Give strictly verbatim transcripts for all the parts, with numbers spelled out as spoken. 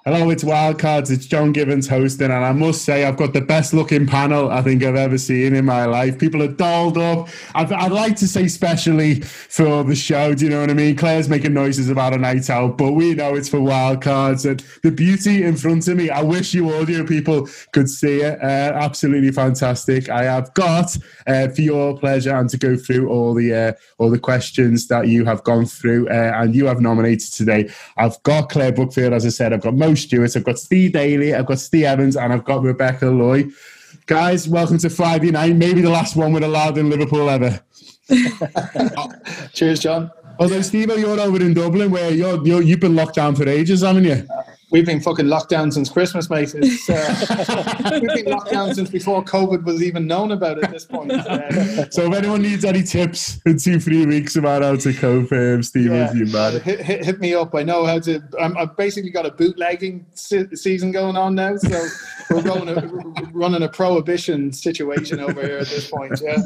Hello, it's Wildcards. It's John Givens hosting, and I must say I've got the best looking panel I think I've ever seen in my life. People are dolled up. I'd, I'd like to say specially for the show, do you know what I mean? Claire's making noises about a night out, but we know it's for Wildcards. And the beauty in front of me, I wish you audio people could see it. Uh, absolutely fantastic. I have got, uh, for your pleasure, and to go through all the uh, all the questions that you have gone through uh, and you have nominated today. I've got Claire Brookfield, as I said. I've got Mo Stewart, I've got Steve Daly, I've got Steve Evans, and I've got Rebecca Loy. Guys, welcome to Friday night. Maybe the last one with a lad in Liverpool ever. Cheers, John. Although, Steve, you're over in Dublin, where you're, you're, you've been locked down for ages, haven't you? We've been fucking locked down since Christmas, mate. It's, uh, we've been locked down since before COVID was even known about at this point. Uh, so if anyone needs any tips in two, three weeks about how to cope, um, Steve, yeah, you man. Hit, hit, hit me up. I know how to. I'm, I've basically got a bootlegging se- season going on now, so we're running a, running a prohibition situation over here at this point. Yeah.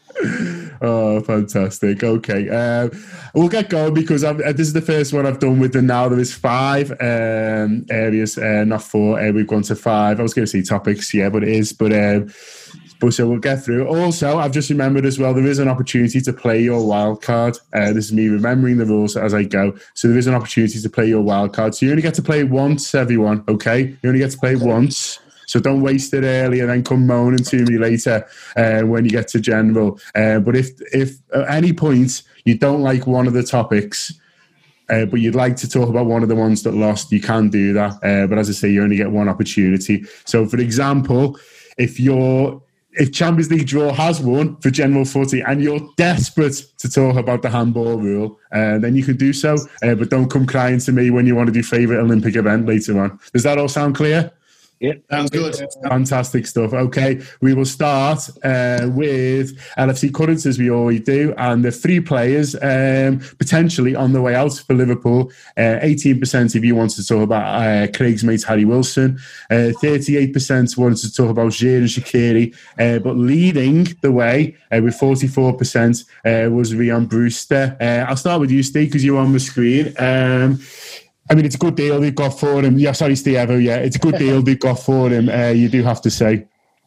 Oh, fantastic. Okay. Uh, we'll get going because I've, uh, this is the first one I've done with the now. There is five um, areas, uh, not four. Uh, we've gone to five. I was going to say topics, yeah, but it is. But, um, but so we'll get through. Also, I've just remembered as well, there is an opportunity to play your wild card. Uh, this is me remembering the rules as I go. So there is an opportunity to play your wild card. So you only get to play it once, everyone, okay? You only get to play it once. So don't waste it early and then come moaning to me later uh, when you get to general. Uh, but if if at any point you don't like one of the topics, uh, but you'd like to talk about one of the ones that lost, you can do that. Uh, but as I say, you only get one opportunity. So, for example, if you're if Champions League draw has won for general footy and you're desperate to talk about the handball rule, uh, then you can do so. Uh, but don't come crying to me when you want to do favourite Olympic event later on. Does that all sound clear? Yeah, sounds good. Fantastic stuff. Okay, we will start uh, with L F C currents as we always do, and the three players um, potentially on the way out for Liverpool. Uh, eighteen percent if you wanted to talk about uh, Craig's mate Harry Wilson, uh, thirty-eight percent wanted to talk about Xherdan Shaqiri, uh, but leading the way uh, with forty-four percent uh, was Ryan Brewster. Uh, I'll start with you, Steve, because you're on the screen. Um, I mean, it's a good deal they've got for him. Yeah, sorry, Steve Evo, yeah. It's a good deal they've got for him, uh, you do have to say.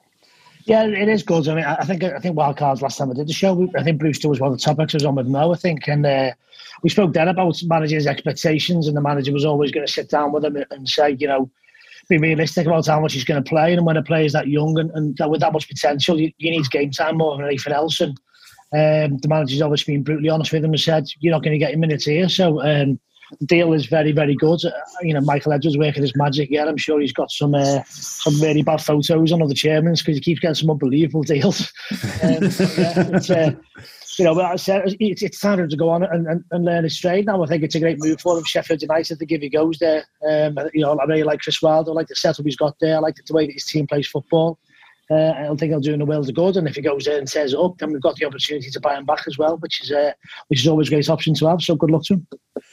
Yeah, it is good. I mean, I think I think Wildcards last time I did the show, I think Brewster was one of the topics I was on with Mo, I think. And uh, we spoke then about managers' expectations, and the manager was always going to sit down with him and say, you know, be realistic about how much he's going to play. And when a player's that young and, and with that much potential, you, you need game time more than anything else. And um, the manager's always been brutally honest with him and said, you're not going to get your minutes here. So, um, the deal is very, very good. Uh, you know, Michael Edwards working his magic. Yeah, I'm sure he's got some uh, some really bad photos on other chairmen because he keeps getting some unbelievable deals. um, yeah, it's, uh, you know, I said it's, it's time to go on and, and, and learn his trade now. I think it's a great move for him. Sheffield United to give he goes there. Um, you know, I really like Chris Wilder. I like the setup he's got there. I like the way that his team plays football. Uh, I don't think he'll do in the world of good. And if he goes there and says up, then we've got the opportunity to buy him back as well, which is uh, which is always a great option to have. So good luck to him.